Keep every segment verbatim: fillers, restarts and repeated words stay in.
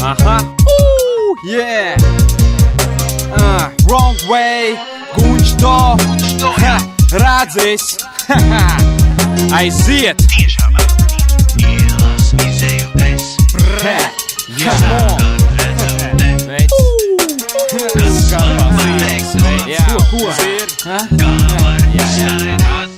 Aha, ooh, yeah. Uh, wrong way, Gunš to, ha, rādzis, ha, ha, aiziet. Ielas izēju es, Brē, come on. Veids, kas var pateikt, jā, ko, ha? kā var izskaidrot.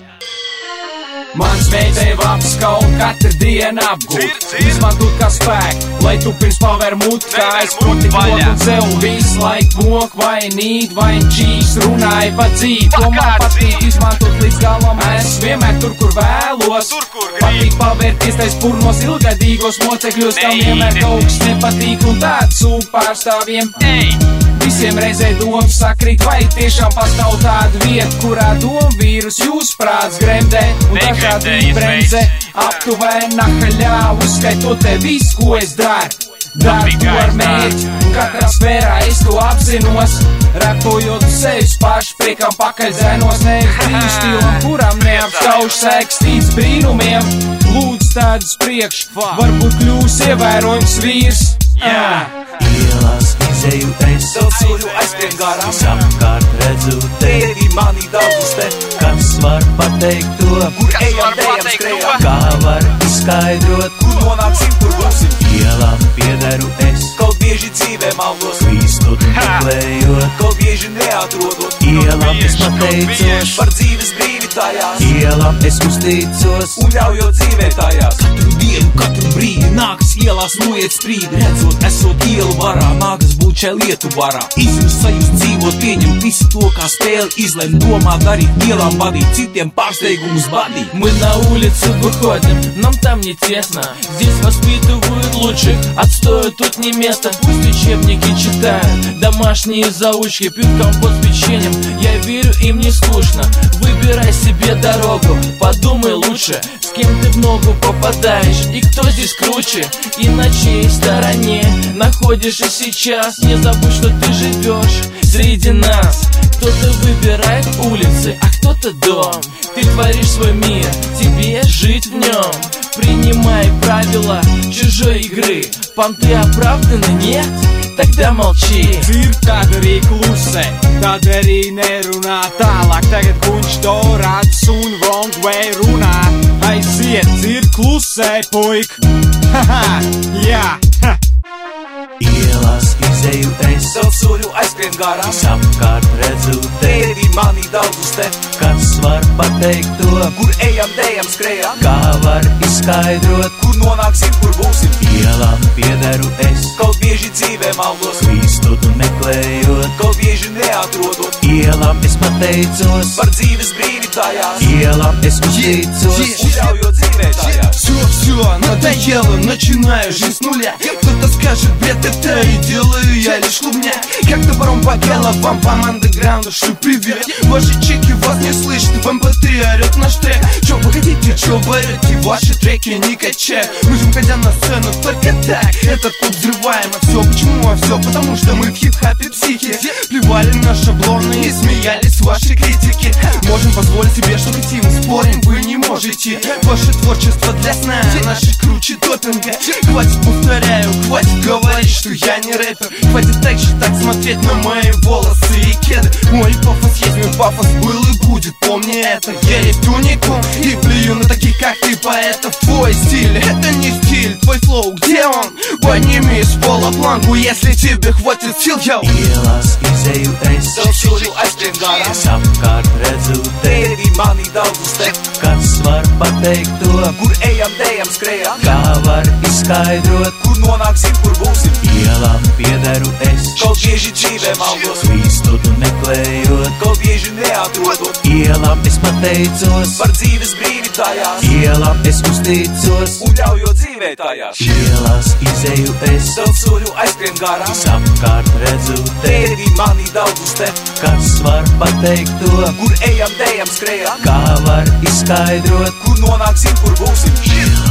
Mans veids tev apskaut, katru dienu apgūt. Izmantot kā spēku, lai tu pirms paver mut, kā es proti kaut un sev visu laiku mok, vai nīt, vai čīs, runāju pa dzīvi. To man patīk izmantot līdz galam, es vienmēr tur, kur vēlos. Patīk pavērties tais purnos ilgadīgos mocekļos, kam vienmēr kaut kas nepatīk un tāds sūk pārstāvjiem. Visiem reizē domas sakrīt, vai tiešām pastāv tāda vieta, kurā doma vīrus jūs prāts gremdē un dažādi bremze aptuvena haļā, uzskaitot te visu, ko es daru. Daru to ar mērķi, un katrā sfērā es to apzinos, repojot sevis paši priekam pakaļ zēnos, nevis brīvu stilam, kuram neapskauž sēkstīts brīnumiem. Lūdzu tādus priekš, varbūt kļūs ievērojams vīrs. Yeah. Ielas izēju es, tev soļu aizskrien garām, visapkārt redzu tevi mani daudzus te, kas var pateikt to, kur ejam, dejam, skrējam, kā var izskaidrot, kur nonāksim, kur būsim. Ielam piederu es, Kaut bieži dzīvē maldos, visu meklējot, kaut bieži neatrodot, ielam es pateicos, par dzīves brīvi tajās, ielam es uzticos, un ļaujot dzīvē tajās. Katru dienu, katru brīdi nākas ielās noiet strīdi. Redzot, esot ielu varā, nākas būt šai lietu varā. Izjust, sajust, dzīvot, pieņemt visu to, kā spēli izlem, domāt, darīt, ielām vadīt, citiem pārsteigumus badīt. Мы на улицу выходим, нам там не тесно. Здесь воспитывают лучших, отстою тут не место. Пусть учебники читают, домашние заучки, пьют компот с печеньем. Я верю, им не скучно. Выбирай себе дорогу, подумай лучше, с кем ты в ногу попадаешь и кто здесь круче, и на чьей стороне находишься сейчас. Не забудь, что ты живешь среди нас. Кто-то выбирает улицы, а кто-то дом. Ты творишь свой мир, тебе жить в нем. Принимай правила чужой игры. Понты оправданы, нет? Тогда молчи. Ir tad arī klusē, tad arī nerunā tālāk. Tagad Gunš to rāds un wrong way runā. Aiziet, ir klusē, puik. Haha, jā, ha. ielas izēju es, Tev soļu aizskrien garām, visapkārt redzu tevi, tevi mani daudzus te, kas var pateikt to, kur ejam, dejam, skrējam, kā var izskaidrot, kur nonāksim, kur būsim. ielam piederu es, Kaut bieži dzīvē maldos, visu meklējot, kaut bieži neatrodot, ielam es pateicos, par dzīves brīvi tajās, ielam es uzticos, un ļaujot dzīvē tajās. Все, все, надоело, начинаю жизнь с нуля. Кто-то скажет, бред это и делаю я лишь клубня. Как топором по головам, вам андеграунду шлю привет. Ваши чеки вас не слышат, в эм пэ три орёт наш трек. Чё вы хотите, чё вы орёте, ваши треки не качают. Мы же выходя на сцену только так, этот клуб взрываем. А все почему, а все потому что мы в хип-хапе психи. Плевали на шаблоны и смеялись с вашей критики. Можем позволить себе, что хотим, спорим, вы не можете. Ваше творчество для сна, наши круче допинга. Хватит, повторяю, хватит говорить, что я не рэпер. Хватит так же так смотреть на мои волосы и кеды. Мой пафос есть, мой пафос был и будет, помни это. Я есть уникум и плюю на таких, как ты, поэтов. Твой стиль, это не стиль, твой флоу, где он? Подними с пола планку, если тебе хватит сил, йоу. ielas izēju es, Tev soļu aizskrien garām, visapkārt redzu tevi, tevi mani daudzus te, kas var pateikt to, kur ejam, dejam, skrējam, kā var izskaidrot, kur nonāksim, kur būsim. ielam piederu es, Kaut bieži dzīvē maldos, visu meklējot, kaut bieži neatrodot, ielam es pateicos, par dzīves brīvi tajās, ielam es uzticos, un ļaujot dzīvē tajās. ielas izēju es, Tev soļu aizskrien garām, visapkārt redzu tevi, tevi mani daudzus te, kas var pateikt to, kur ejam, dejam, skrējam, kā var izskaidrot, kur nonāksim, kur būsim.